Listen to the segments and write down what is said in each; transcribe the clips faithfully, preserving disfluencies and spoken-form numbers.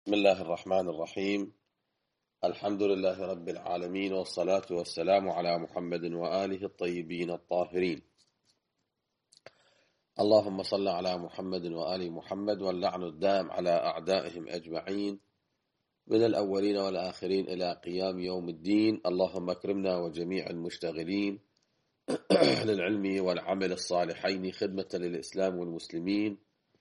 بسم الله الرحمن الرحيم. الحمد لله رب العالمين، والصلاة والسلام على محمد وآله الطيبين الطاهرين. اللهم صل على محمد وآل محمد، واللعن الدائم على أعدائهم أجمعين من الأولين والآخرين إلى قيام يوم الدين. اللهم اكرمنا وجميع المشتغلين للعلم والعمل الصالحين خدمة للإسلام والمسلمين.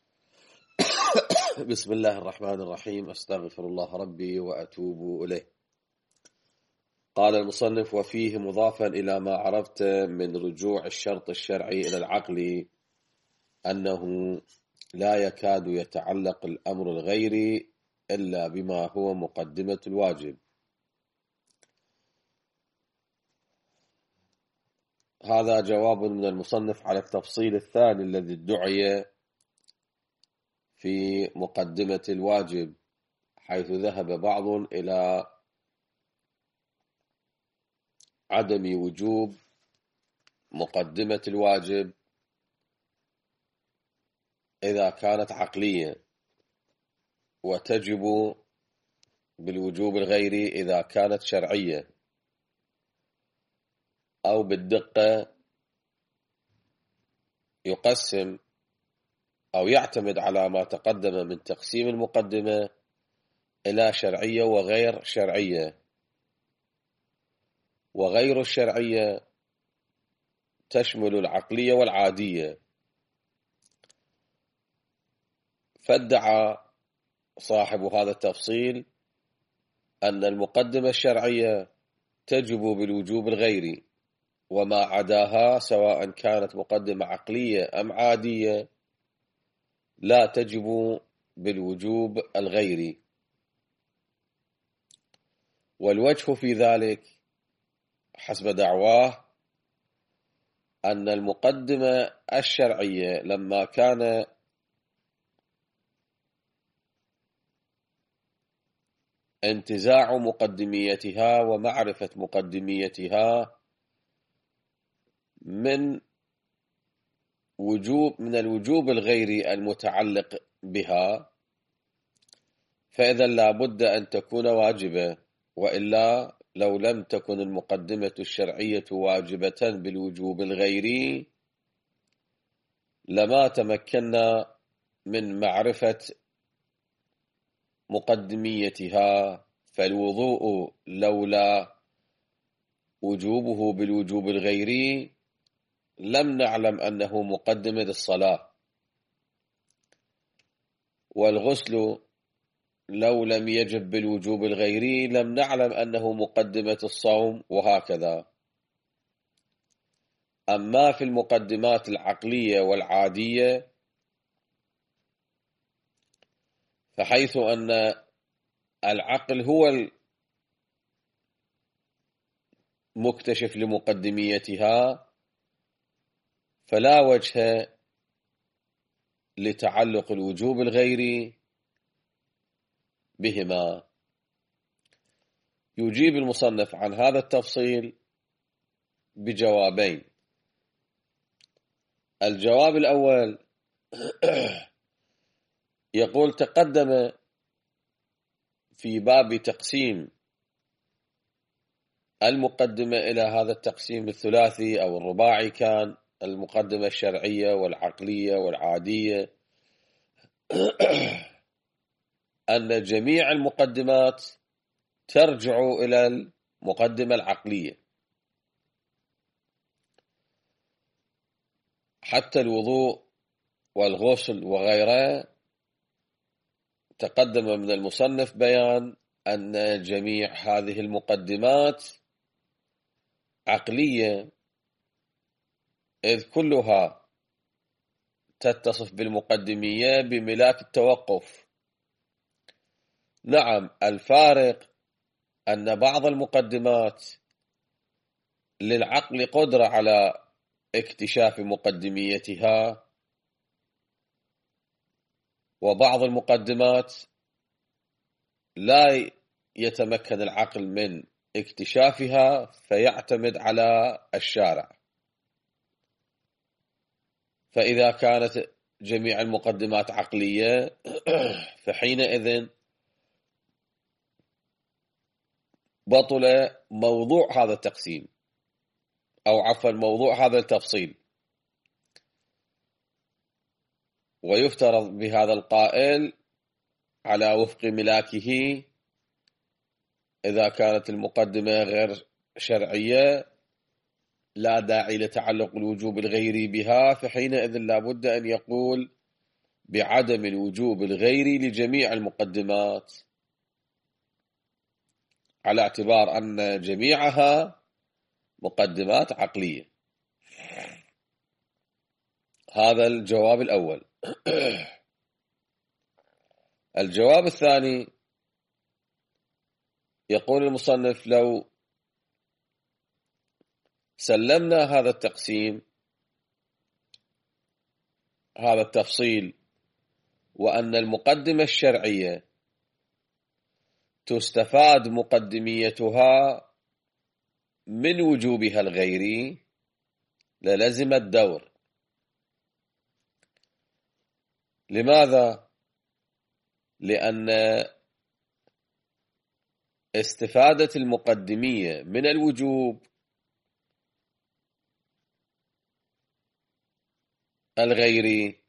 بسم الله الرحمن الرحيم. أستغفر الله ربي وأتوب إليه. قال المصنف: وفيه مضافا إلى ما عرفت من رجوع الشرط الشرعي إلى العقل أنه لا يكاد يتعلق الأمر الغيري إلا بما هو مقدمة الواجب. هذا جواب من المصنف على التفصيل الثاني الذي ادعي في مقدمة الواجب، حيث ذهب بعض إلى عدم وجوب مقدمة الواجب إذا كانت عقلية، وتجب بالوجوب الغيري إذا كانت شرعية، أو بالدقة يقسم أو يعتمد على ما تقدم من تقسيم المقدمة إلى شرعية وغير شرعية. وغير الشرعية تشمل العقلية والعادية. فادعى صاحب هذا التفصيل أن المقدمة الشرعية تجب بالوجوب الغيري، وما عداها سواء كانت مقدمة عقلية أم عادية لا تجب بالوجوب الغيري. والوجه في ذلك حسب دعواه أن المقدمة الشرعية لما كان انتزاع مقدميتها ومعرفة مقدميتها من وجوب من الوجوب الغيري المتعلق بها، فإذا لا بد أن تكون واجبة، وإلا لو لم تكن المقدمة الشرعية واجبة بالوجوب الغيري لما تمكنا من معرفة مقدميتها. فالوضوء لولا وجوبه بالوجوب الغيري لم نعلم أنه مقدمة للصلاة، والغسل لو لم يجب بالوجوب الغيري لم نعلم أنه مقدمة الصوم، وهكذا. أما في المقدمات العقلية والعادية فحيث أن العقل هو المكتشف لمقدميتها فلا وجه لتعلق الوجوب الغيري بهما. يجيب المصنف عن هذا التفصيل بجوابين. الجواب الأول يقول: تقدم في باب تقسيم المقدمة إلى هذا التقسيم الثلاثي أو الرباعي، كان المقدمة الشرعية والعقلية والعادية، أن جميع المقدمات ترجع إلى المقدمة العقلية، حتى الوضوء والغسل وغيره. تقدم من المصنف بيان أن جميع هذه المقدمات عقلية، إذ كلها تتصف بالمقدمية بملاك التوقف. نعم، الفارق أن بعض المقدمات للعقل قدرة على اكتشاف مقدميتها، وبعض المقدمات لا يتمكن العقل من اكتشافها فيعتمد على الشارع. فإذا كانت جميع المقدمات عقلية فحينئذ بطل موضوع هذا التقسيم، أو عفوا موضوع هذا التفصيل. ويفترض بهذا القائل على وفق ملاكه إذا كانت المقدمة غير شرعية لا داعي لتعلق الوجوب الغيري بها، فحينئذ لا بد أن يقول بعدم الوجوب الغيري لجميع المقدمات، على اعتبار أن جميعها مقدمات عقلية. هذا الجواب الأول. الجواب الثاني، يقول المصنف: لو سلمنا هذا التقسيم، هذا التفصيل، وأن المقدمة الشرعية تستفاد مقدميتها من وجوبها الغيري، للزم الدور. لماذا؟ لأن استفادة المقدمية من الوجوب الغيري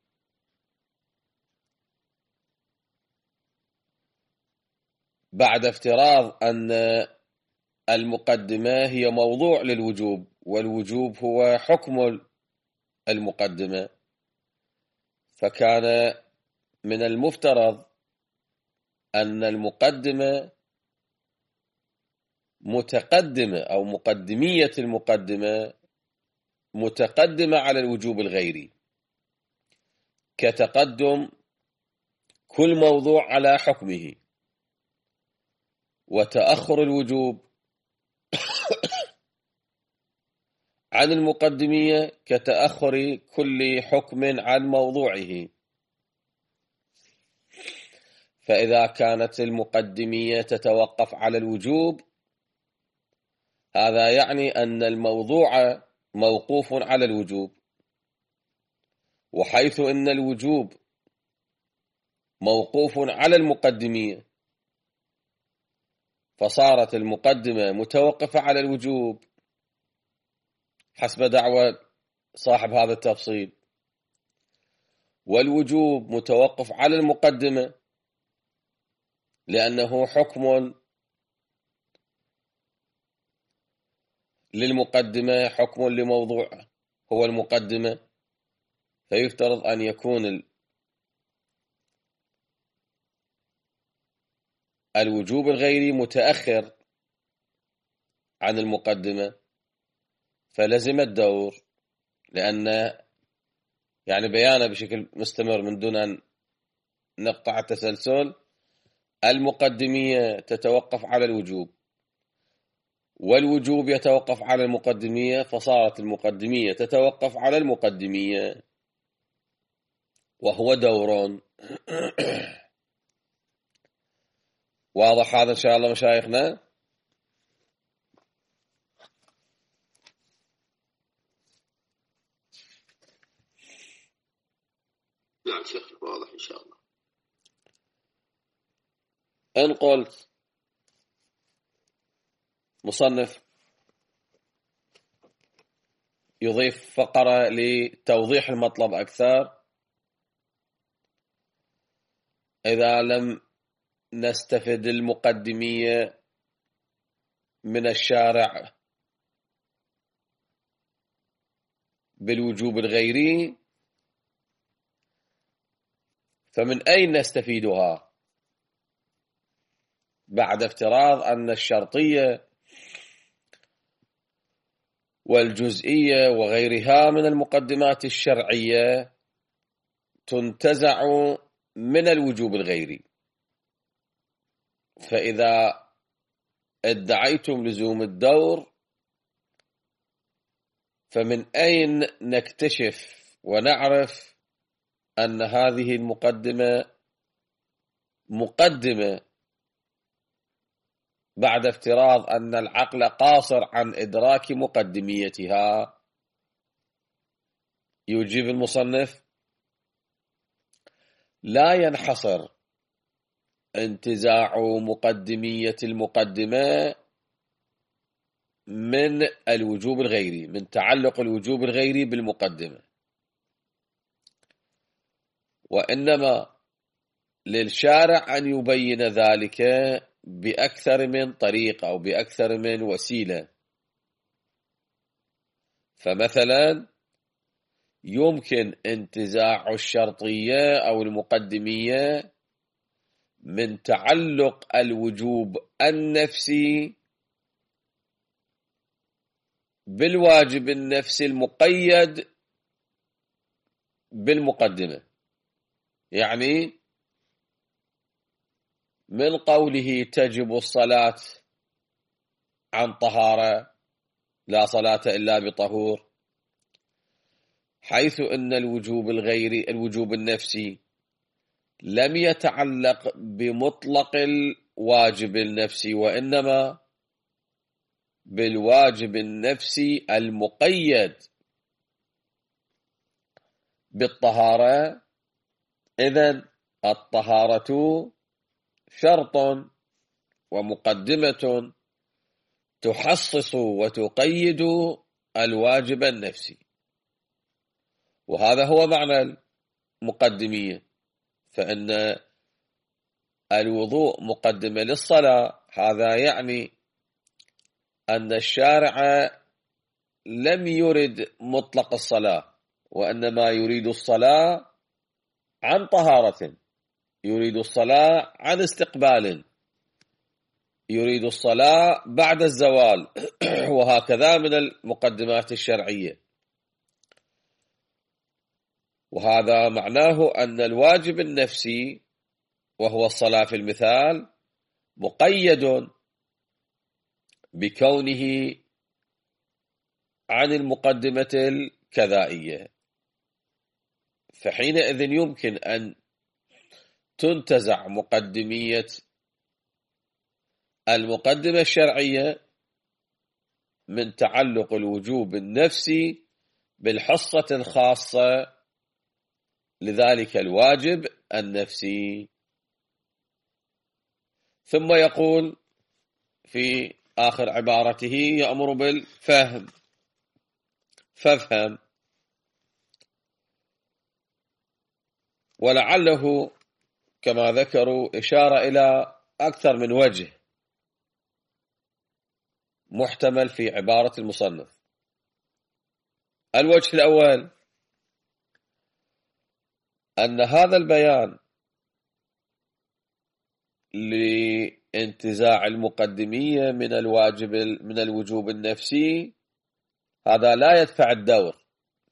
بعد افتراض أن المقدمة هي موضوع للوجوب، والوجوب هو حكم المقدمة، فكان من المفترض أن المقدمة متقدمة، أو مقدمية المقدمة متقدمة على الوجوب الغيري، كتقدم كل موضوع على حكمه، وتأخر الوجوب عن المقدمية كتأخر كل حكم عن موضوعه. فإذا كانت المقدمية تتوقف على الوجوب، هذا يعني أن الموضوع موقوف على الوجوب، وحيث أن الوجوب موقوف على المقدمية، فصارت المقدمة متوقفة على الوجوب حسب دعوى صاحب هذا التفصيل، والوجوب متوقف على المقدمة لأنه حكم للمقدمة، حكم لموضوع هو المقدمة، فيفترض أن يكون الوجوب الغيري متأخر عن المقدمة، فلزم الدور، لأن يعني بيانه بشكل مستمر من دون أن نقطع التسلسل، المقدمية تتوقف على الوجوب، والوجوب يتوقف على المقدمية، فصارت المقدمية تتوقف على المقدمية، وهو دور. واضح هذا إن شاء الله مشايخنا؟ نعم شيخ، واضح إن شاء الله. إن قلت مصنف يضيف فقرة لتوضيح المطلب أكثر: إذا لم نستفد المقدمية من الشارع بالوجوب الغيري، فمن أين نستفيدها؟ بعد افتراض أن الشرطية والجزئية وغيرها من المقدمات الشرعية تنتزع من الوجوب الغيري. فإذا ادعيتم لزوم الدور، فمن أين نكتشف ونعرف أن هذه المقدمة مقدمة بعد افتراض أن العقل قاصر عن إدراك مقدميتها؟ يجيب المصنف: لا ينحصر انتزاع مقدمية المقدمة من الوجوب الغيري، من تعلق الوجوب الغيري بالمقدمة، وإنما للشارع أن يبين ذلك بأكثر من طريقة أو بأكثر من وسيلة. فمثلا يمكن انتزاع الشرطية أو المقدمية من تعلق الوجوب النفسي بالواجب النفسي المقيد بالمقدمة. يعني من قوله تجب الصلاة عن طهارة، لا صلاة إلا بطهور، حيث أن الوجوب الغيري الوجوب النفسي لم يتعلق بمطلق الواجب النفسي، وإنما بالواجب النفسي المقيد بالطهارة. إذن الطهارة شرط ومقدمة تحصص وتقيد الواجب النفسي، وهذا هو معنى المقدمية. فإن الوضوء مقدمة للصلاة، هذا يعني أن الشارع لم يرد مطلق الصلاة، وإنما يريد الصلاة عن طهارة، يريد الصلاة عن استقبال، يريد الصلاة بعد الزوال وهكذا من المقدمات الشرعية. وهذا معناه أن الواجب النفسي وهو الصلاة في المثال مقيد بكونه عن المقدمة الكذائية، فحينئذ يمكن أن تنتزع مقدمية المقدمة الشرعية من تعلق الوجوب النفسي بالحصة الخاصة لذلك الواجب النفسي. ثم يقول في آخر عبارته يأمر بالفهم، فافهم. ولعله كما ذكروا إشارة إلى أكثر من وجه محتمل في عبارة المصنف. الوجه الأول أن هذا البيان لانتزاع المقدمية من الواجب من الوجوب النفسي هذا لا يدفع الدور،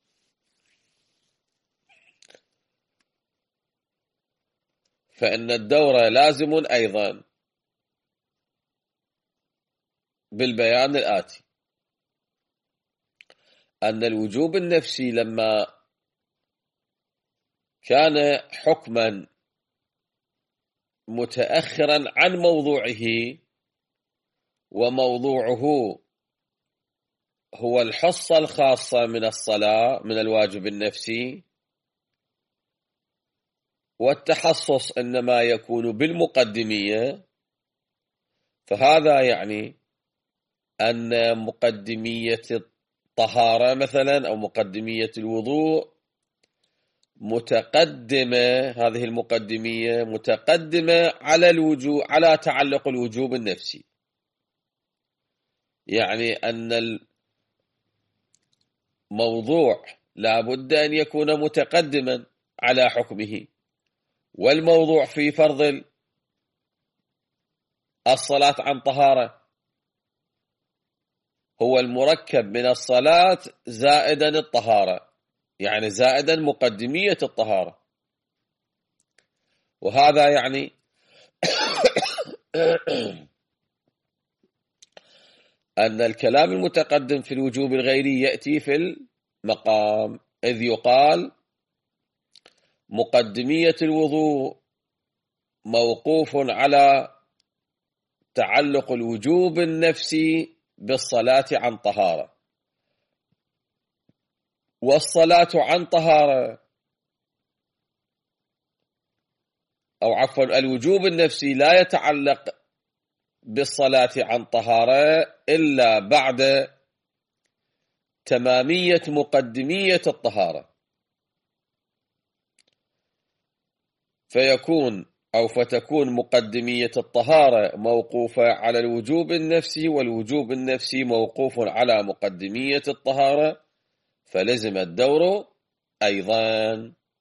فإن الدور لازم أيضا بالبيان الآتي: أن الوجوب النفسي لما كان حكما متأخرا عن موضوعه، وموضوعه هو الحصة الخاصة من الصلاة من الواجب النفسي، والتحصص إنما يكون بالمقدمية، فهذا يعني أن مقدمية الطهارة مثلا أو مقدمية الوضوء متقدمة، هذه المقدمية متقدمة على الوجوب، على تعلق الوجوب النفسي. يعني أن الموضوع لا بد أن يكون متقدما على حكمه، والموضوع في فرض الصلاة عن طهارة هو المركب من الصلاة زائدا الطهارة، يعني زائدا مقدمية الطهارة. وهذا يعني أن الكلام المتقدم في الوجوب الغيري يأتي في المقام، إذ يقال مقدمية الوضوء موقوف على تعلق الوجوب النفسي بالصلاة عن طهارة، والصلاة عن طهارة أو عفوا الوجوب النفسي لا يتعلق بالصلاة عن طهارة إلا بعد تمامية مقدمية الطهارة، فيكون أو فتكون مقدمية الطهارة موقوفة على الوجوب النفسي، والوجوب النفسي موقوف على مقدمية الطهارة، فلزم الدور أيضا.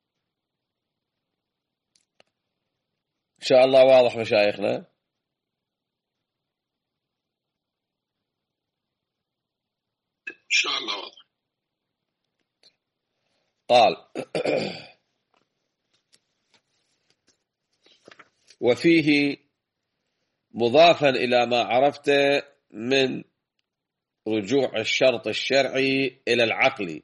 إن شاء الله واضح مشايخنا؟ إن شاء الله واضح. قال وفيه مضافا إلى ما عرفت من رجوع الشرط الشرعي إلى العقل.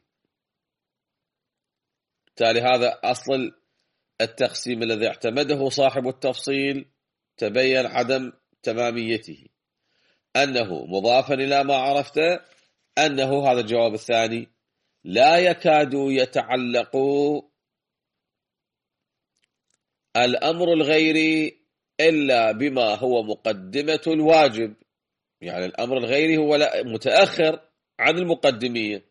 بالتالي هذا أصل التقسيم الذي اعتمده صاحب التفصيل، تبين عدم تماميته، أنه مضافا إلى ما عرفت، أنه هذا الجواب الثاني لا يكاد يتعلق الأمر الغيري إلا بما هو مقدمة الواجب، يعني الأمر الغيري هو متأخر عن المقدمية.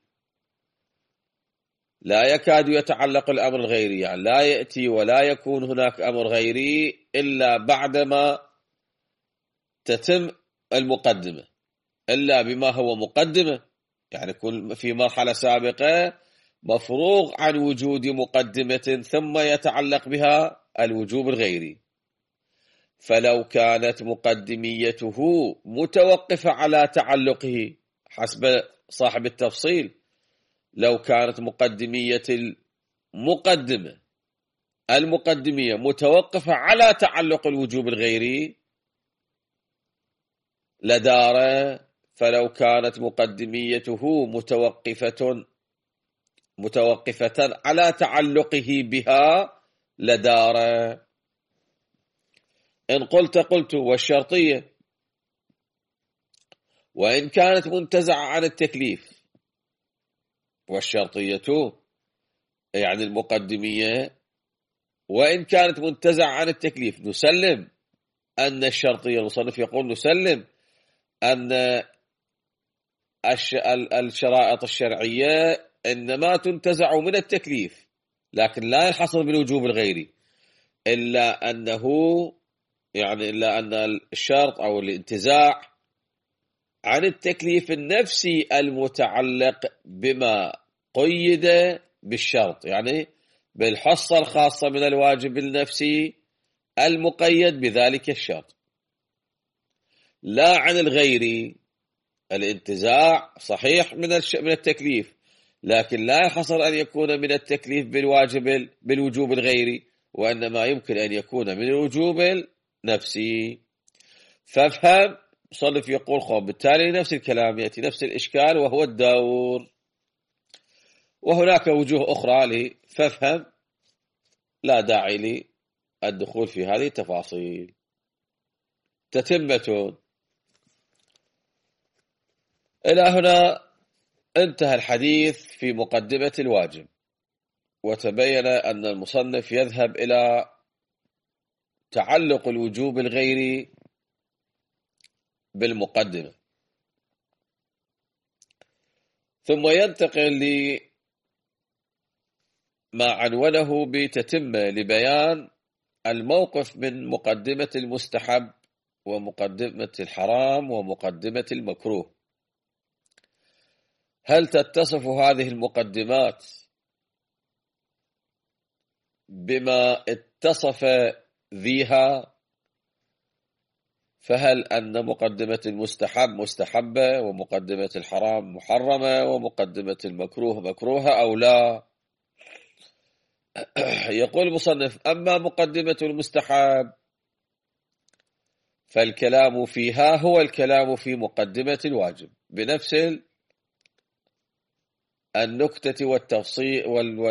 لا يكاد يتعلق الأمر الغيري، يعني لا يأتي ولا يكون هناك أمر غيري إلا بعدما تتم المقدمة، إلا بما هو مقدمة، يعني يكون في مرحلة سابقة مفروغ عن وجود مقدمة ثم يتعلق بها الوجوب الغيري. فلو كانت مقدميته متوقفة على تعلقه حسب صاحب التفصيل، لو كانت مقدمية المقدمة المقدمية متوقفة على تعلق الوجوب الغيري لدار، فلو كانت مقدميته متوقفة متوقفة على تعلقه بها لدار. إن قلت قلت والشرطية وإن كانت منتزعة عن التكليف، والشرطية يعني المقدمية وإن كانت منتزعة عن التكليف، نسلم أن الشرطية، المصنف يقول نسلم أن الشرائط الشرعية إنما تنتزع من التكليف، لكن لا يحصل بالوجوب الغيري، إلا أنه يعني إلا أن الشرط أو الانتزاع عن التكليف النفسي المتعلق بما قيد بالشرط، يعني بالحصة الخاصة من الواجب النفسي المقيد بذلك الشرط، لا عن الغيري. الانتزاع صحيح من من التكليف، لكن لا يحصل أن يكون من التكليف بالواجب بالوجوب الغيري، وإنما يمكن أن يكون من الوجوب النفسي. فافهم مصنف يقول خب، بالتالي نفس الكلام يأتي نفس الإشكال وهو الدور، وهناك وجوه أخرى لي، فافهم لا داعي للدخول في هذه التفاصيل. تتمة. إلى هنا انتهى الحديث في مقدمة الواجب، وتبين أن المصنف يذهب إلى تعلق الوجوب الغيري بالمقدمة، ثم ينتقل لما عنونه بتتمة لبيان الموقف من مقدمة المستحب ومقدمة الحرام ومقدمة المكروه. هل تتصف هذه المقدمات بما اتصف ذيها؟ فهل أن مقدمة المستحب مستحبة ومقدمة الحرام محرمة ومقدمة المكروه مكروهة أو لا؟ يقول المصنف أما مقدمة المستحب فالكلام فيها هو الكلام في مقدمة الواجب بنفس النكتة والتفصيل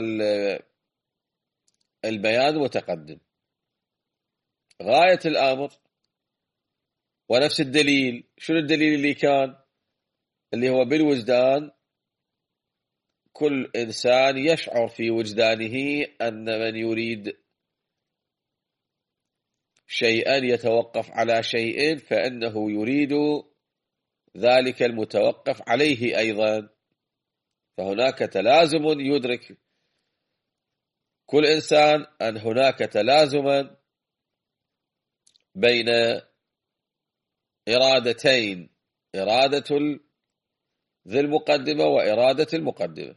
والبيان متقدم، غاية الأمر ونفس الدليل. شنو الدليل اللي كان؟ اللي هو بالوجدان، كل إنسان يشعر في وجدانه أن من يريد شيئا يتوقف على شيء فإنه يريد ذلك المتوقف عليه أيضا، فهناك تلازم يدرك كل إنسان أن هناك تلازما بين إرادتين، إرادة ذي المقدمة وإرادة المقدمة.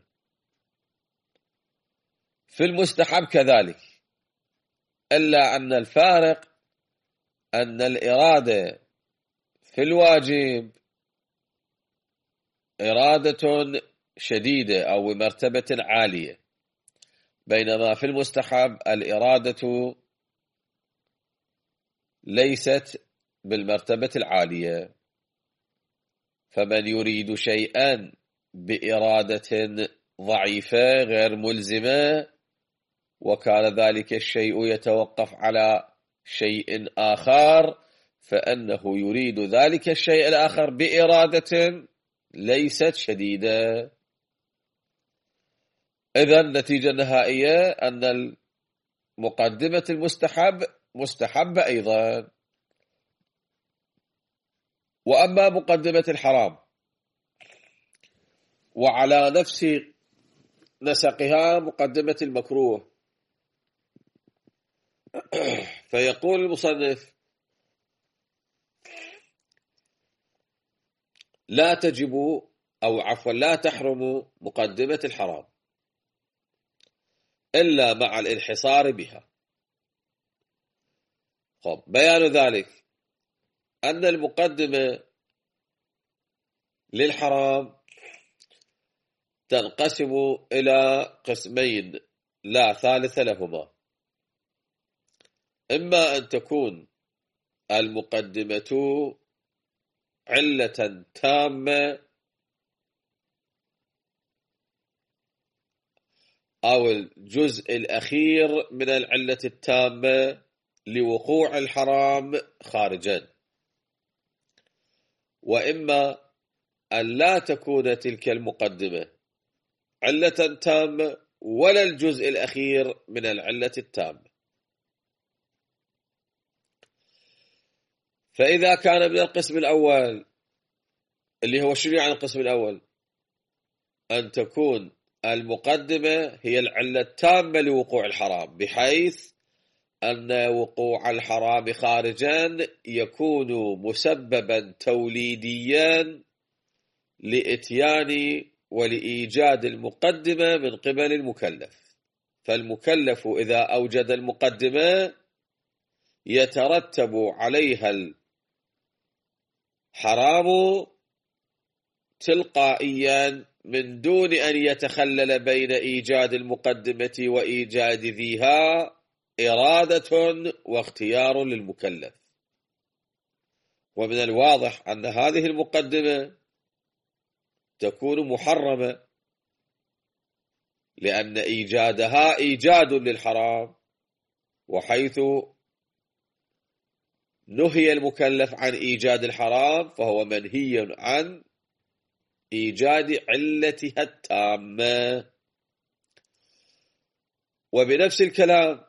في المستحب كذلك، إلا أن الفارق أن الإرادة في الواجب إرادة شديدة أو مرتبة عالية، بينما في المستحب الإرادة ليست بالمرتبة العالية. فمن يريد شيئا بإرادة ضعيفة غير ملزمة وكان ذلك الشيء يتوقف على شيء آخر، فإنه يريد ذلك الشيء الآخر بإرادة ليست شديدة. إذن النتيجة النهائية أن مقدمة المستحب مستحبة أيضا. وأما مقدمة الحرام وعلى نفس نسقها مقدمة المكروه، فيقول المصنف: لا تجب أو عفوا لا تحرم مقدمة الحرام إلا مع الانحصار بها. طب بيان ذلك أن المقدمة للحرام تنقسم إلى قسمين لا ثالث لهما: إما أن تكون المقدمة علة تامة أو الجزء الأخير من العلة التامة لوقوع الحرام خارجا، وإما أن لا تكون تلك المقدمة علة تامة ولا الجزء الأخير من العلة التامة. فإذا كان من القسم الأول اللي هو شنو يعني القسم الأول؟ أن تكون المقدمة هي العلة التامة لوقوع الحرام، بحيث أن وقوع الحرام خارجا يكون مسببا توليديا لإتيان ولإيجاد المقدمة من قبل المكلف. فالمكلف إذا أوجد المقدمة يترتب عليها الحرام تلقائيا من دون أن يتخلل بين إيجاد المقدمة وإيجاد ذيها إرادة واختيار للمكلف. ومن الواضح أن هذه المقدمة تكون محرمة، لأن إيجادها إيجاد للحرام، وحيث نهي المكلف عن إيجاد الحرام فهو منهي عن إيجاد علتها التامة. وبنفس الكلام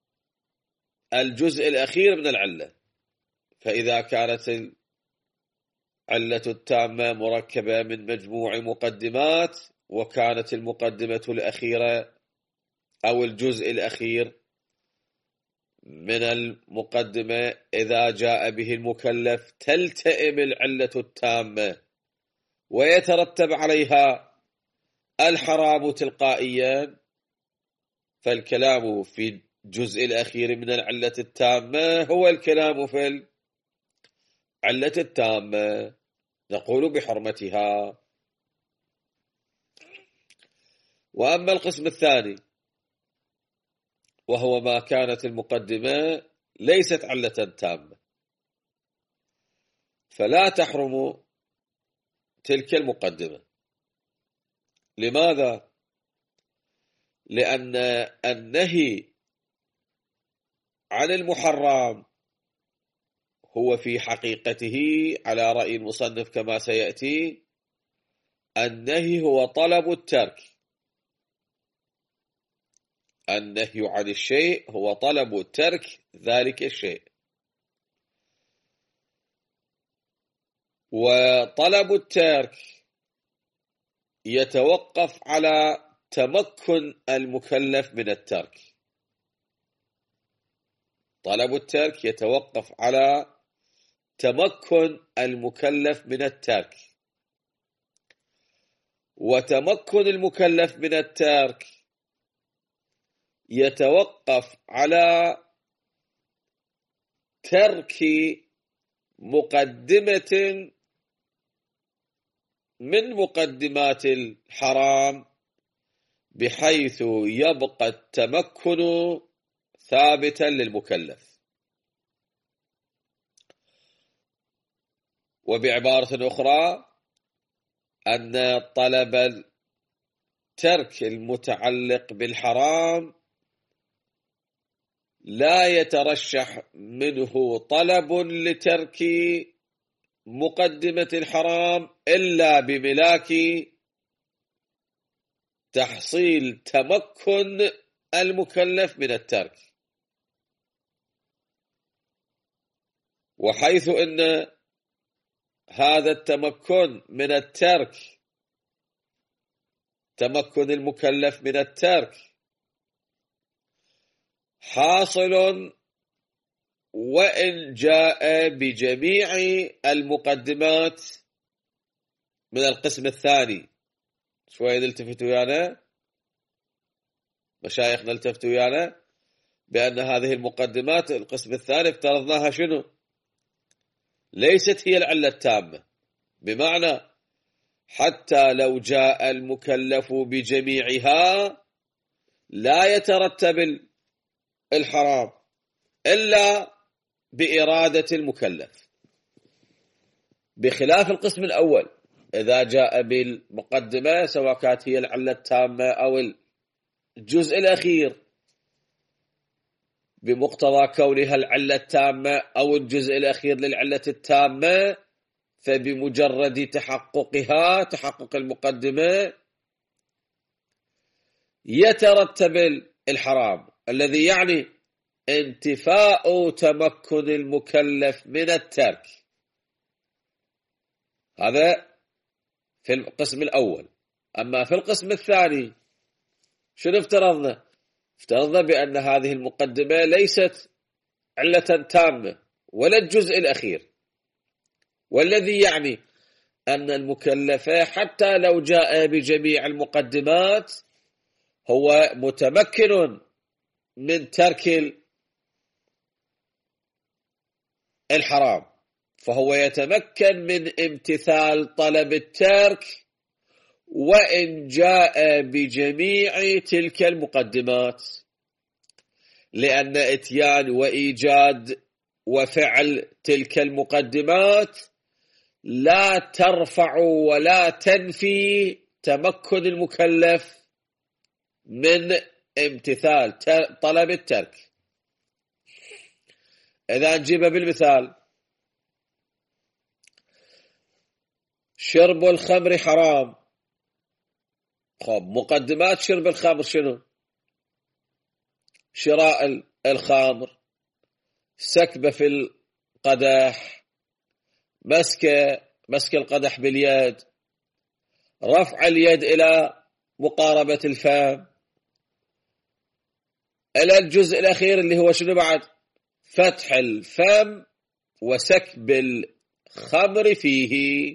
الجزء الأخير من العلة، فإذا كانت العلة التامة مركبة من مجموع مقدمات، وكانت المقدمة الأخيرة أو الجزء الأخير من المقدمة إذا جاء به المكلف تلتئم العلة التامة ويترتب عليها الحرام تلقائيا، فالكلام في الجزء الأخير من العلة التامة هو الكلام في العلة التامة، نقول بحرمتها. وأما القسم الثاني وهو ما كانت المقدمة ليست علة تامة، فلا تحرم تلك المقدمة. لماذا؟ لأن النهي عن المحرم هو في حقيقته على رأي المصنف كما سيأتي النهي هو طلب الترك. النهي عن الشيء هو طلب ترك ذلك الشيء، وطلب الترك يتوقف على تمكن المكلف من الترك. طلب الترك يتوقف على تمكن المكلف من الترك، وتمكن المكلف من الترك يتوقف على ترك مقدمة من مقدمات الحرام بحيث يبقى التمكن ثابتا للمكلف. وبعبارة أخرى أن طلب الترك المتعلق بالحرام لا يترشح منه طلب لترك مقدمة الحرام إلا بملاك تحصيل تمكن المكلف من الترك، وحيث أن هذا التمكن من الترك تمكن المكلف من الترك حاصل وإن جاء بجميع المقدمات من القسم الثاني. شوية نلتفتوا ويانا مشايخنا، التفتوا ويانا بأن هذه المقدمات القسم الثاني افترضناها شنو؟ ليست هي العلة التامة، بمعنى حتى لو جاء المكلف بجميعها لا يترتب الحرام إلا بإرادة المكلف، بخلاف القسم الأول إذا جاء بالمقدمة سواء كانت هي العلة التامة أو الجزء الأخير بمقتضى كونها العلة التامة أو الجزء الأخير للعلة التامة، فبمجرد تحققها تحقق المقدمة يترتب الحرام، الذي يعني انتفاء تمكن المكلف من الترك. هذا في القسم الأول. أما في القسم الثاني شنو افترضنا؟ افترضنا بأن هذه المقدمة ليست علة تامة ولا الجزء الأخير، والذي يعني أن المكلف حتى لو جاء بجميع المقدمات هو متمكن من ترك الحرام، فهو يتمكن من امتثال طلب الترك وإن جاء بجميع تلك المقدمات، لأن إتيان وإيجاد وفعل تلك المقدمات لا ترفع ولا تنفي تمكن المكلف من امتثال طلب الترك. إذا نجيب بالمثال، شرب الخمر حرام. خب مقدمات شرب الخمر شنو؟ شراء الخمر، سكبة في القدح، مسك مسك القدح باليد، رفع اليد إلى مقاربة الفم، إلى الجزء الأخير اللي هو شنو بعد؟ فتح الفم وسكب الخمر فيه.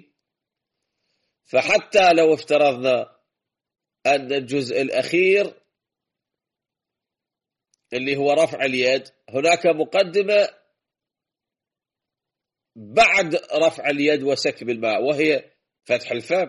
فحتى لو افترضنا أن الجزء الأخير اللي هو رفع اليد هناك مقدمة بعد رفع اليد وسكب الماء وهي فتح الفم،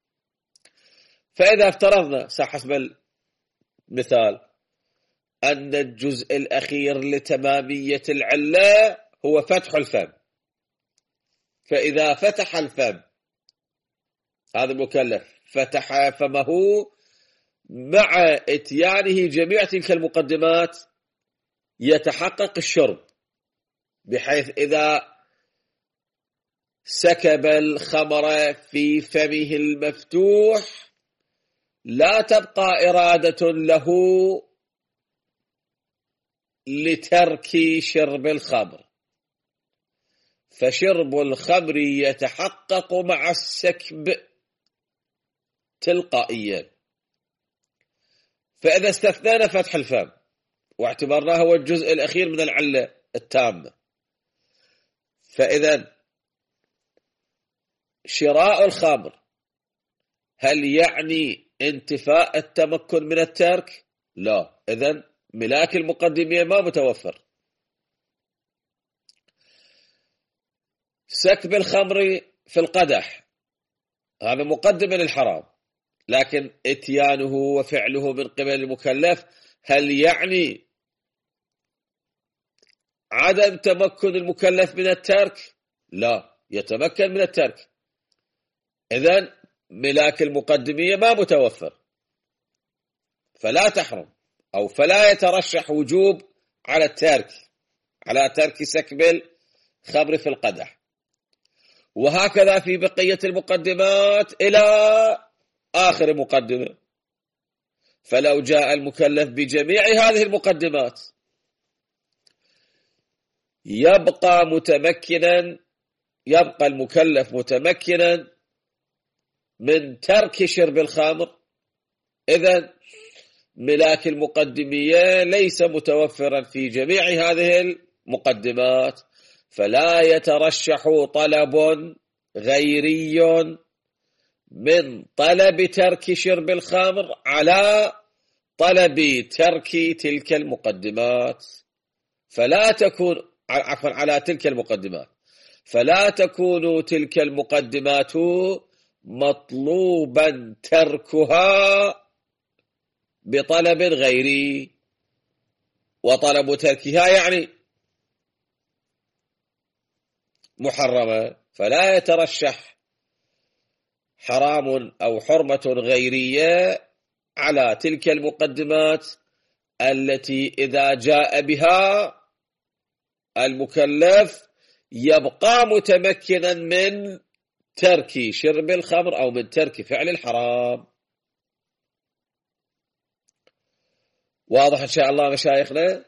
فإذا افترضنا حسب المثال أن الجزء الأخير لتمامية العلة هو فتح الفم، فإذا فتح الفم هذا المكلف فتح فمه مع اتيانه جميع تلك المقدمات يتحقق الشرب، بحيث إذا سكب الخمر في فمه المفتوح لا تبقى إرادة له لترك شرب الخمر، فشرب الخمر يتحقق مع السكب تلقائيا. فإذا استثنينا فتح الفم واعتبرناه هو الجزء الأخير من العلة التامة، فإذا شراء الخمر هل يعني انتفاء التمكن من الترك؟ لا. إذن ملاك المقدمية ما متوفر. سكب الخمر في القدح هذا مقدمة للحرام، لكن اتيانه وفعله من قبل المكلف هل يعني عدم تمكن المكلف من الترك؟ لا، يتمكن من الترك. إذن ملاك المقدمية ما متوفر، فلا تحرم أو فلا يترشح وجوب على الترك، على ترك سكب الخمر في القدح. وهكذا في بقية المقدمات إلى آخر مقدمة. فلو جاء المكلف بجميع هذه المقدمات يبقى متمكنا، يبقى المكلف متمكنا من ترك شرب الخمر. إذن ملاك المقدمية ليس متوفرا في جميع هذه المقدمات، فلا يترشح طلب غيري من طلب ترك شرب الخمر على طلب ترك تلك المقدمات، فلا تكون عفوا على تلك المقدمات فلا تكون تلك المقدمات مطلوبا تركها بطلب غيري. وطلب تركها يعني محرمة، فلا يترشح حرام أو حرمة غيرية على تلك المقدمات التي إذا جاء بها المكلف يبقى متمكنا من ترك شرب الخمر أو من ترك فعل الحرام. واضح إن شاء الله مشايخنا؟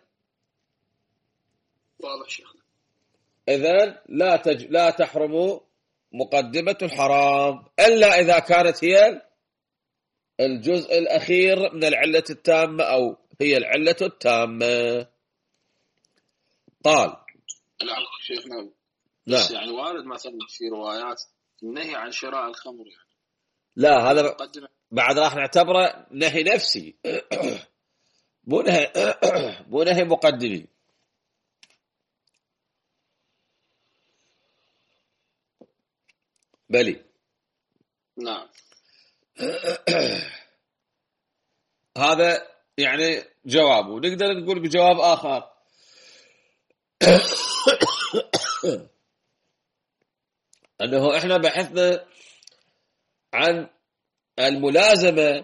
واضح شيخنا. إذن لا تج... لا تحرم مقدمة الحرام إلا إذا كانت هي الجزء الأخير من العلة التامة أو هي العلة التامة. قال لا شيخنا، لا بس يعني وارد مثلا في روايات النهي عن شراء الخمر يعني. لا هذا مقدمة. بعد راح نعتبره نهي نفسي مو نهي مو نهي مقدمي. بلي نعم. هذا يعني جواب. ونقدر نقول بجواب آخر أنه إحنا بحثنا عن الملازمة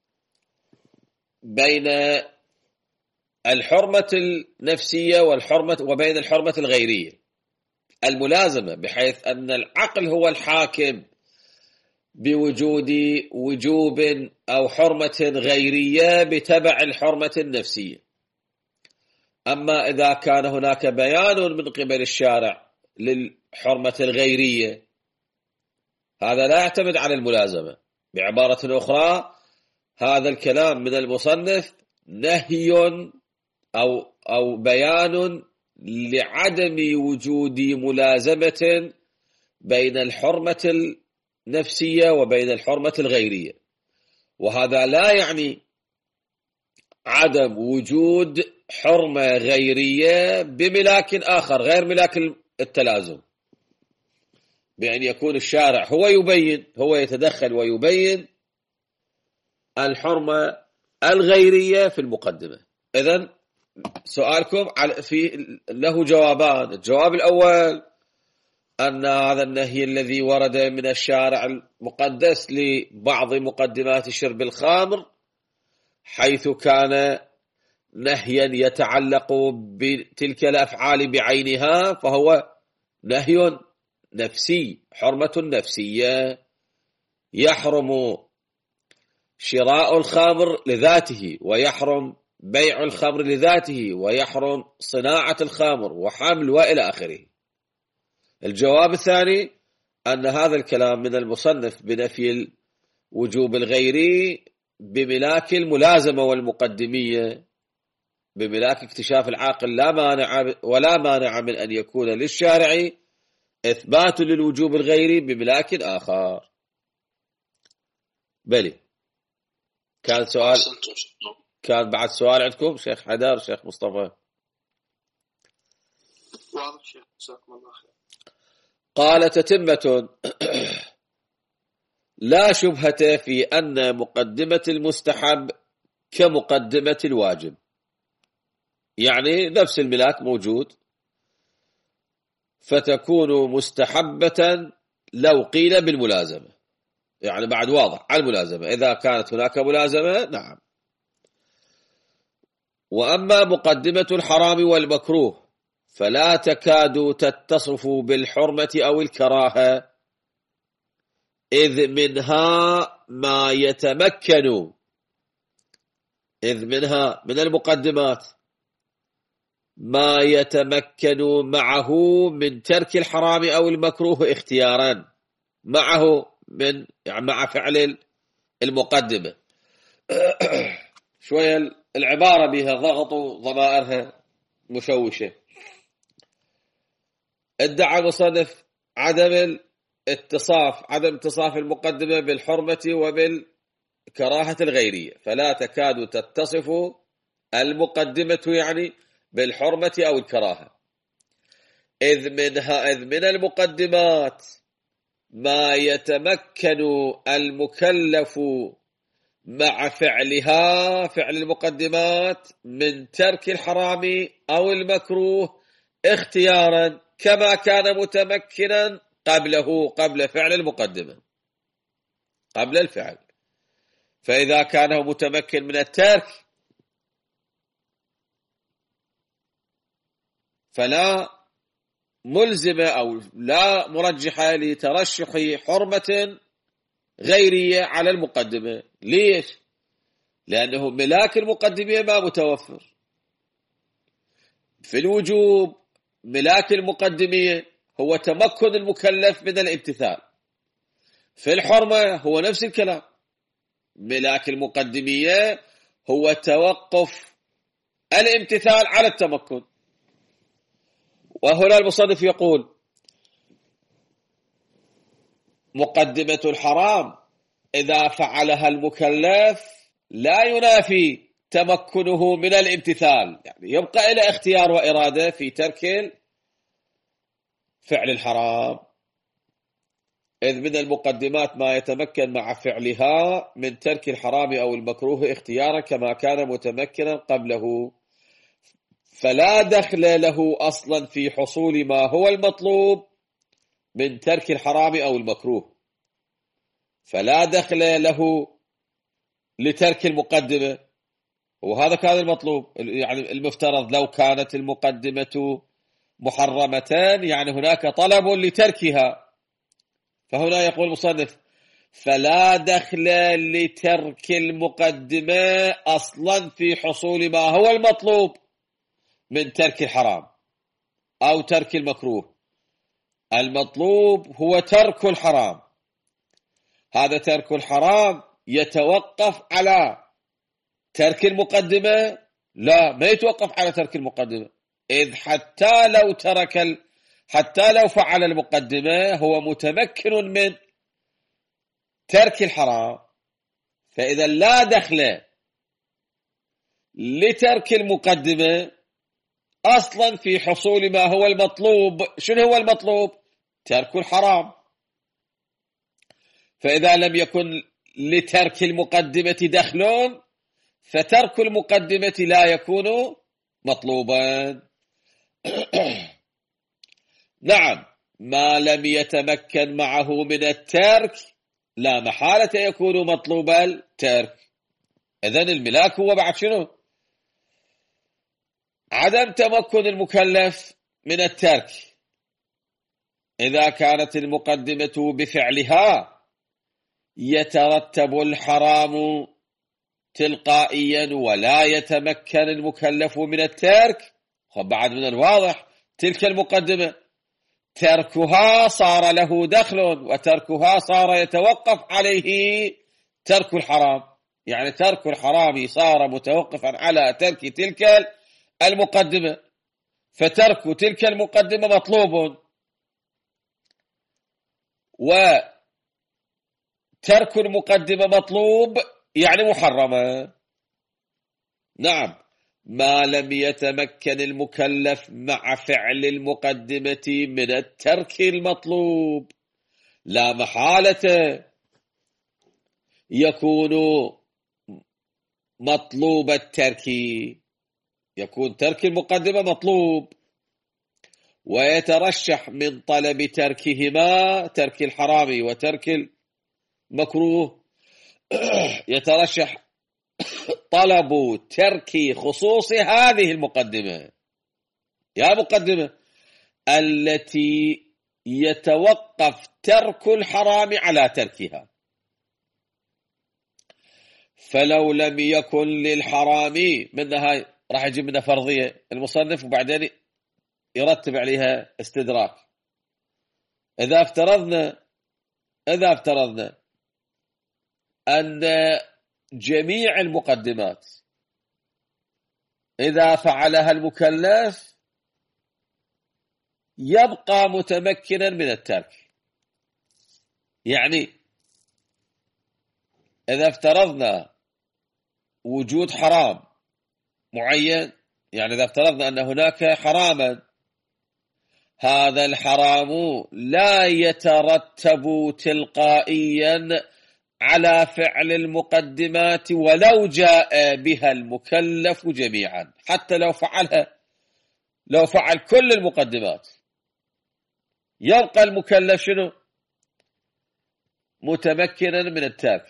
بين الحرمة النفسية والحرمة وبين الحرمة الغيرية. الملازمة بحيث أن العقل هو الحاكم بوجود وجوب أو حرمة غيرية بتبع الحرمة النفسية. أما إذا كان هناك بيان من قبل الشارع للحرمة الغيرية هذا لا يعتمد على الملازمة. بعبارة أخرى هذا الكلام من المصنف نهي أو أو بيان لعدم وجود ملازمة بين الحرمة النفسية وبين الحرمة الغيرية، وهذا لا يعني عدم وجود حرمة غيرية بملاك آخر غير ملاك التلازم، بأن يكون الشارع هو يبين هو يتدخل ويبين الحرمة الغيرية في المقدمة. إذن سؤالكم في له جوابان. الجواب الأول أن هذا النهي الذي ورد من الشارع المقدس لبعض مقدمات شرب الخمر حيث كان نهيا يتعلق بتلك الأفعال بعينها فهو نهي نفسي، حرمة نفسية. يحرم شراء الخمر لذاته، ويحرم بيع الخمر لذاته، ويحرم صناعة الخمر وحمل وإلى آخره. الجواب الثاني أن هذا الكلام من المصنف بنفي الوجوب الغيري بملاك الملازمة والمقدمية، بملاك اكتشاف العاقل لا مانع ولا مانع من أن يكون للشارع إثبات للوجوب الغيري بملاك آخر. بلي كان سؤال، كان بعد سؤال عندكم شيخ حدار شيخ مصطفى؟ واضح شيخ، جزاكم الله خير. قال تتمة: لا شبهة في أن مقدمة المستحب كمقدمة الواجب، يعني نفس الملاك موجود، فتكون مستحبة لو قيل بالملازمة، يعني بعد واضح على الملازمة، إذا كانت هناك ملازمة نعم. وأما مقدمة الحرام والمكروه فلا تكاد تتصف بالحرمة أو الكراهة، إذ منها ما يتمكن إذ منها من المقدمات ما يتمكن معه من ترك الحرام أو المكروه اختيارا، معه من يعني مع فعل المقدمة. شوية العبارة بها ضغط ضمائرها مشوشة. ادعى المصنف عدم الاتصاف عدم اتصاف المقدمة بالحرمة وبالكراهة الغيرية، فلا تكاد تتصف المقدمة يعني بالحرمة أو الكراهة، إذ منها إذ من المقدمات ما يتمكن المكلف مع فعلها فعل المقدمات من ترك الحرام أو المكروه اختيارا، كما كان متمكنا قبله قبل فعل المقدمة قبل الفعل. فإذا كان متمكن من الترك فلا ملزمة أو لا مرجحة لترشح حرمة غيرية على المقدمة. ليش؟ لأنه ملاك المقدمة ما متوفر. في الوجوب ملاك المقدمية هو تمكن المكلف من الامتثال، في الحرمة هو نفس الكلام، ملاك المقدمية هو توقف الامتثال على التمكن. وهنا المصنف يقول: مقدمة الحرام إذا فعلها المكلف لا ينافي تمكنه من الامتثال، يعني يبقى إلى اختيار وإرادة في ترك فعل الحرام، إذ من المقدمات ما يتمكن مع فعلها من ترك الحرام أو المكروه اختيارا كما كان متمكنا قبله، فلا دخل له أصلا في حصول ما هو المطلوب من ترك الحرام أو المكروه، فلا دخل له لترك المقدمة، وهذا كان المطلوب. يعني المفترض لو كانت المقدمة محرمتان يعني هناك طلب لتركها، فهنا يقول المصنف: فلا دخل لترك المقدمة أصلا في حصول ما هو المطلوب من ترك الحرام أو ترك المكروه. المطلوب هو ترك الحرام، هذا ترك الحرام يتوقف على ترك المقدمة؟ لا، ما يتوقف على ترك المقدمة، إذ حتى لو ترك ال... حتى لو فعل المقدمة هو متمكن من ترك الحرام، فإذا لا دخل لترك المقدمة أصلا في حصول ما هو المطلوب. شنو هو المطلوب؟ ترك الحرام. فإذا لم يكن لترك المقدمة دخل فترك المقدمة لا يكون مطلوبا. نعم، ما لم يتمكن معه من الترك لا محالة يكون مطلوب الترك. إذن الملاك هو بعد شنو؟ عدم تمكن المكلف من الترك. إذا كانت المقدمة بفعلها يترتب الحرام تلقائيا ولا يتمكن المكلف من الترك، بعد من الواضح تلك المقدمة تركها صار له دخل، وتركها صار يتوقف عليه ترك الحرام، يعني ترك الحرام صار متوقفا على ترك تلك المقدمة، فترك تلك المقدمة مطلوب، وترك المقدمة مطلوب يعني محرمة. نعم، ما لم يتمكن المكلف مع فعل المقدمة من الترك المطلوب، لا محالة يكون مطلوب الترك، يكون ترك المقدمة مطلوب، ويترشح من طلب تركهما، ترك الحرام وترك المكروه، يترشح طلب ترك خصوص هذه المقدمة، يا مقدمة التي يتوقف ترك الحرام على تركها. فلو لم يكن للحرام، من هاي راح يجيب منها فرضية المصنف وبعدين يرتب عليها استدراك. إذا افترضنا إذا افترضنا أن جميع المقدمات إذا فعلها المكلف يبقى متمكنا من الترك، يعني إذا افترضنا وجود حرام معين، يعني إذا افترضنا أن هناك حراما، هذا الحرام لا يترتب تلقائيا على فعل المقدمات ولو جاء بها المكلف جميعا، حتى لو فعلها لو فعل كل المقدمات يبقى المكلف شنو؟ متمكنا من الترك.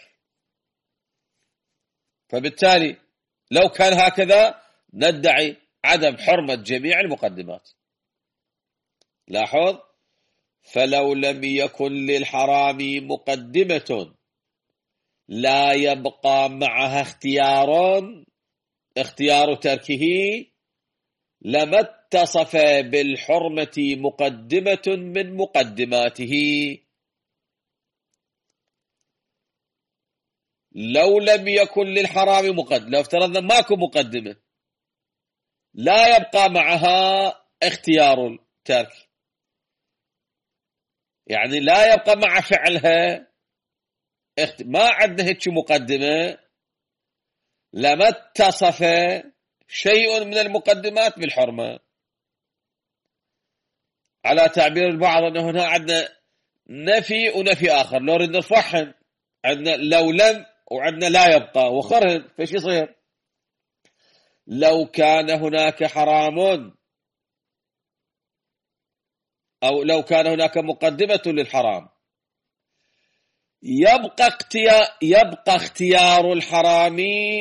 فبالتالي لو كان هكذا ندعي عدم حرمة جميع المقدمات. لاحظ، فلو لم يكن للحرام مقدمة لا يبقى معها اختيار اختيار تركه لما اتصف بالحرمة مقدمة من مقدماته. لو لم يكن للحرام مقدمة، لو افترضنا ماكو مقدمة، لا يبقى معها اختيار الترك، يعني لا يبقى مع فعلها اخت... ما عندنا هيك مقدمة لما اتصف شيء من المقدمات بالحرمة. على تعبير البعض أنه هنا عندنا نفي ونفي آخر، لو ردنا نفحم عندنا لو لم وعندنا لا يبقى وخرهن، فايش يصير؟ لو كان هناك حرام أو لو كان هناك مقدمة للحرام يبقى اختيار يبقى اختيار الحرام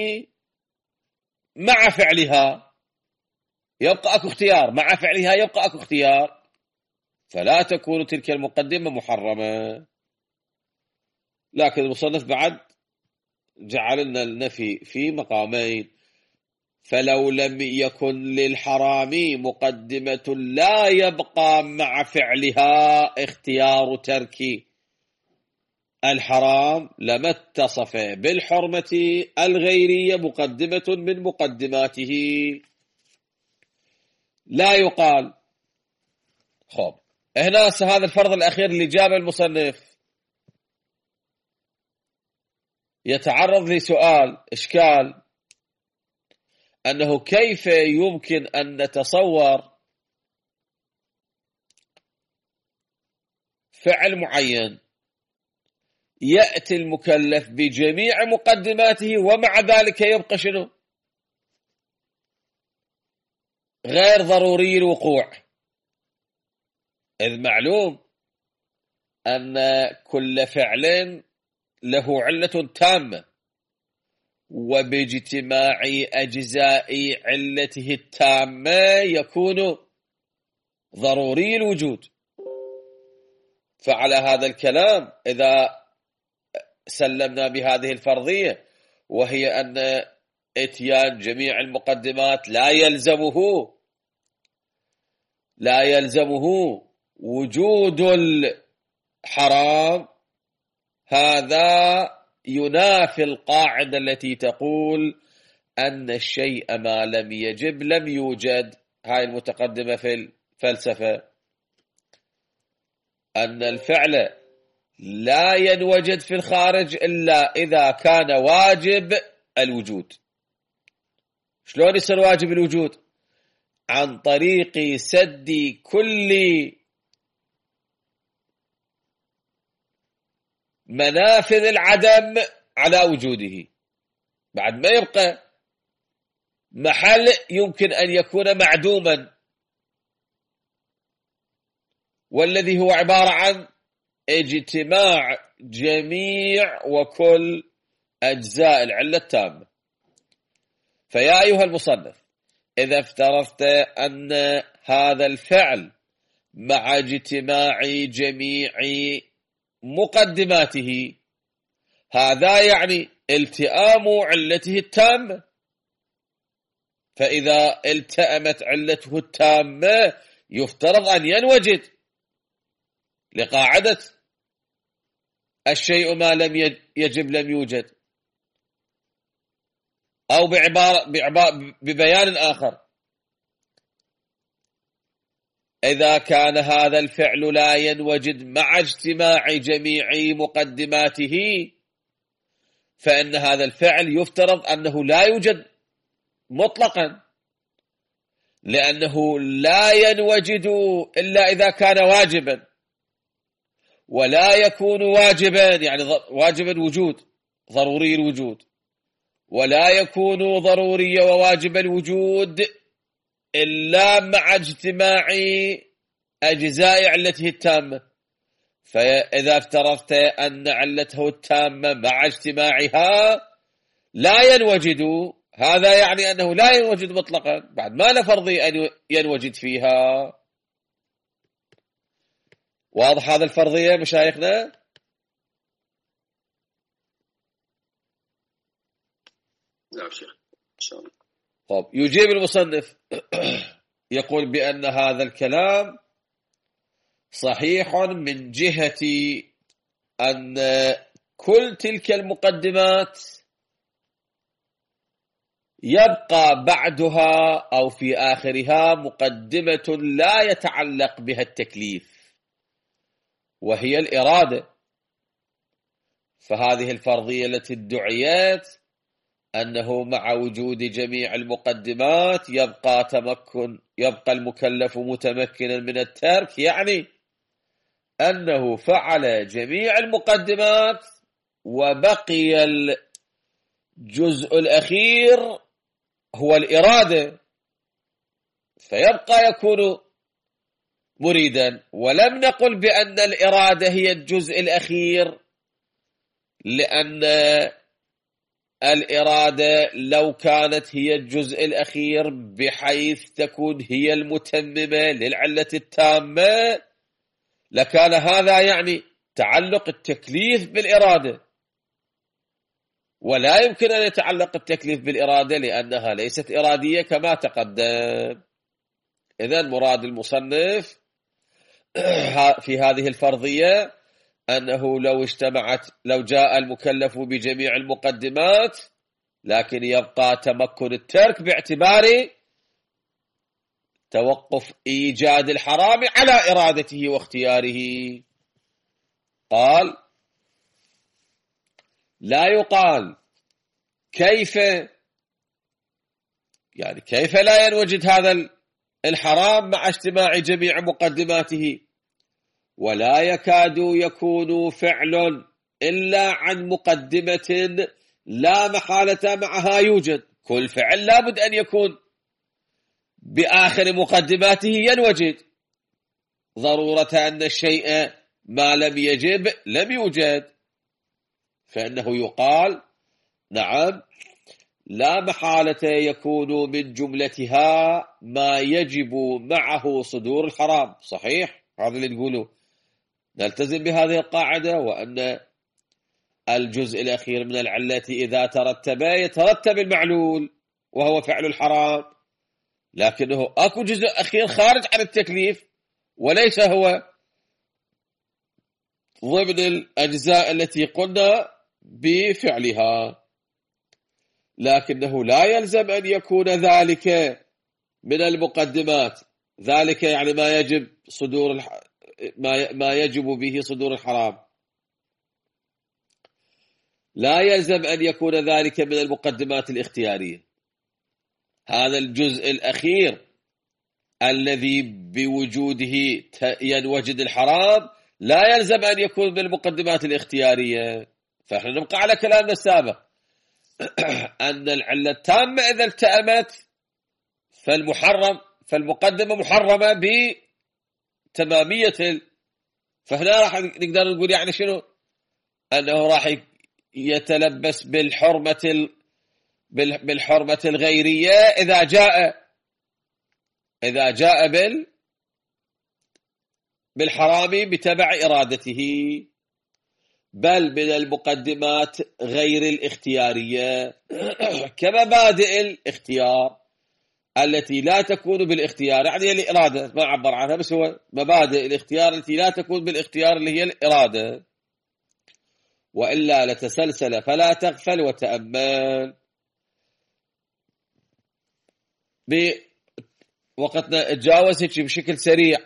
مع فعلها، يبقى اكو اختيار مع فعلها، يبقى اكو اختيار، فلا تكون تلك المقدمة محرمة. لكن المصنف بعد جعل لنا النفي في مقامين. فلو لم يكن للحرام مقدمة لا يبقى مع فعلها اختيار ترك الحرام لما اتصف بالحرمة الغيرية مقدمة من مقدماته. لا يقال خب هنا هذا الفرض الأخير اللي جاب المصنف يتعرض لسؤال إشكال، أنه كيف يمكن أن نتصور فعل معين يأتي المكلف بجميع مقدماته ومع ذلك يبقى شنو؟ غير ضروري الوقوع، إذ معلوم أن كل فعل له علة تامة، وباجتماع أجزاء علته التامة يكون ضروري الوجود. فعلى هذا الكلام إذا سلمنا بهذه الفرضية، وهي أن اتيان جميع المقدمات لا يلزمه لا يلزمه وجود الحرام هذا ينافي القاعدة التي تقول أن الشيء ما لم يجب لم يوجد. هاي المتقدمة في الفلسفة، أن الفعل لا ينوجد في الخارج إلا إذا كان واجب الوجود. شلون يصير واجب الوجود؟ عن طريق سد كل منافذ العدم على وجوده، بعد ما يبقى محل يمكن أن يكون معدوما، والذي هو عبارة عن اجتماع جميع وكل أجزاء العلة التامة. فيا أيها المصنف، إذا افترضت أن هذا الفعل مع اجتماع جميع مقدماته، هذا يعني التئام علته التامة. فإذا التأمت علته التامة يفترض أن ينوجد، لقاعدة الشيء ما لم يجب لم يوجد. أو بعبارة بعبارة ببيان آخر، إذا كان هذا الفعل لا ينوجد مع اجتماع جميع مقدماته، فإن هذا الفعل يفترض أنه لا يوجد مطلقا، لأنه لا ينوجد إلا إذا كان واجبا، ولا يكون واجبا يعني واجب الوجود ضروري الوجود، ولا يكون ضروري وواجب الوجود إلا مع اجتماع أجزاء علته التامة. فإذا افترضت أن علته التامة مع اجتماعها لا ينوجد، هذا يعني أنه لا ينوجد مطلقا، بعد ما لا فرضي أن ينوجد فيها. واضح هذا الفرضية مشايخنا؟ نعم شيخ إن شاء الله. طب يجيب المصنف يقول بأن هذا الكلام صحيح من جهة أن كل تلك المقدمات يبقى بعدها أو في آخرها مقدمة لا يتعلق بها التكليف، وهي الإرادة. فهذه الفرضية التي ادعيت أنه مع وجود جميع المقدمات يبقى تمكن يبقى المكلف متمكنا من الترك، يعني أنه فعل جميع المقدمات وبقي الجزء الأخير هو الإرادة، فيبقى يكون مريدا. ولم نقل بأن الإرادة هي الجزء الأخير، لأن الإرادة لو كانت هي الجزء الأخير بحيث تكون هي المتممة للعلة التامة، لكان هذا يعني تعلق التكليف بالإرادة، ولا يمكن أن يتعلق التكليف بالإرادة لأنها ليست إرادية كما تقدم. إذن مراد المصنف في هذه الفرضية أنه لو اجتمعت لو جاء المكلف بجميع المقدمات لكن يبقى تمكن الترك باعتبار توقف إيجاد الحرام على إرادته واختياره. قال لا يقال كيف، يعني كيف لا ينوجد هذا الحرام مع اجتماع جميع مقدماته، ولا يكاد يكون فعل إلا عن مقدمة لا محالة معها يوجد. كل فعل لابد أن يكون بآخر مقدماته ينوجد، ضرورة أن الشيء ما لم يجب لم يوجد. فإنه يقال نعم لا محالة يكون من جملتها ما يجب معه صدور الحرام. صحيح، هذا اللي نقوله، نلتزم بهذه القاعدة، وأن الجزء الأخير من العلة إذا ترتب يترتب المعلول وهو فعل الحرام، لكنه أكو جزء أخير خارج عن التكليف وليس هو ضمن الأجزاء التي قلنا بفعلها، لكنه لا يلزم أن يكون ذلك من المقدمات، ذلك يعني ما يجب صدور الح... ما ما يجب به صدور الحرام، لا يلزم أن يكون ذلك من المقدمات الاختيارية. هذا الجزء الأخير الذي بوجوده ينوجد الحرام لا يلزم أن يكون من المقدمات الاختيارية. فإحنا نبقى على كلامنا السابق أن العلة التامة إذا التأمت فالمحرم فالمقدمة محرمة بتمامية ال... فهنا راح نقدر نقول يعني شنو؟ أنه راح يتلبس بالحرمة ال... بالحرمة الغيرية إذا جاء إذا جاء بال بالحرام بتبع إرادته، بل من المقدمات غير الاختيارية كمبادئ الاختيار التي لا تكون بالاختيار، يعني الإرادة ما عبر عنها، بس هو مبادئ الاختيار التي لا تكون بالاختيار اللي هي الإرادة. وإلا لتسلسل فلا تغفل وتأمل. بوقتنا تجاوز هيك بشكل سريع.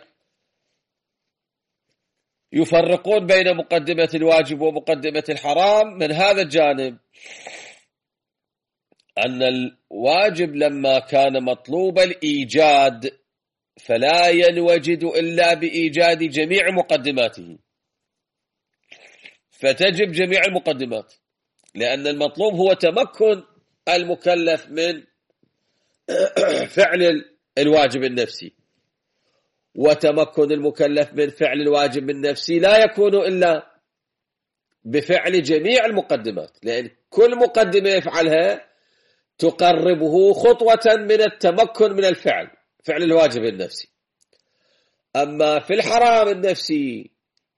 يفرقون بين مقدمة الواجب ومقدمة الحرام من هذا الجانب، أن الواجب لما كان مطلوب الإيجاد فلا ينوجد إلا بإيجاد جميع مقدماته، فتجب جميع المقدمات، لأن المطلوب هو تمكن المكلف من فعل الواجب النفسي، وتمكن المكلف من فعل الواجب النفسي لا يكون إلا بفعل جميع المقدمات، لأن كل مقدمة يفعلها تقربه خطوة من التمكن من الفعل، فعل الواجب النفسي. أما في الحرام النفسي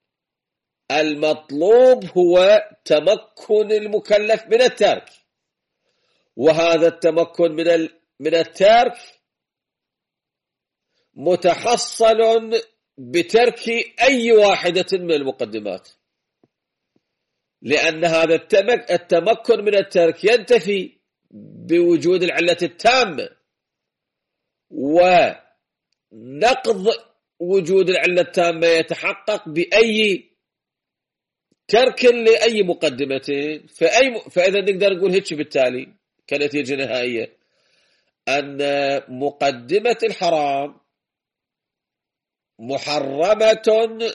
المطلوب هو تمكن المكلف من الترك، وهذا التمكن من من الترك متحصل بترك أي واحدة من المقدمات، لأن هذا التمكن من الترك ينتفي بوجود العلة التامة، ونقض وجود العلة التامة يتحقق بأي ترك لأي مقدمة. فأي فإذا نقدر نقول هيك بالتالي كنتيجة نهائية أن مقدمة الحرام محرمة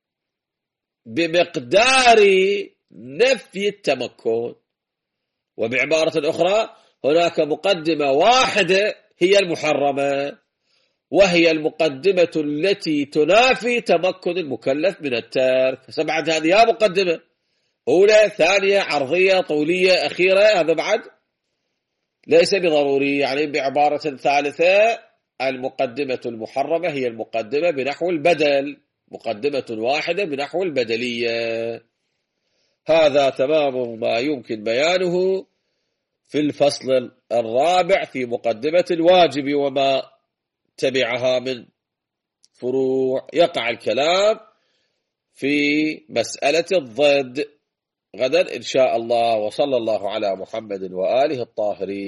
بمقدار نفي التمكن، وبعبارة أخرى هناك مقدمة واحدة هي المحرمة، وهي المقدمة التي تنافي تمكن المكلف من الترك. سبعة هذه مقدمة أولى ثانية عرضية طولية أخيرة، هذا بعد ليس بضروري. يعني بعبارة ثالثة المقدمة المحرمة هي المقدمة بنحو البدل، مقدمة واحدة بنحو البدلية. هذا تمام ما يمكن بيانه في الفصل الرابع في مقدمة الواجب وما تبعها من فروع. يقع الكلام في مسألة الضد غدا إن شاء الله، وصلى الله على محمد وآله الطاهرين.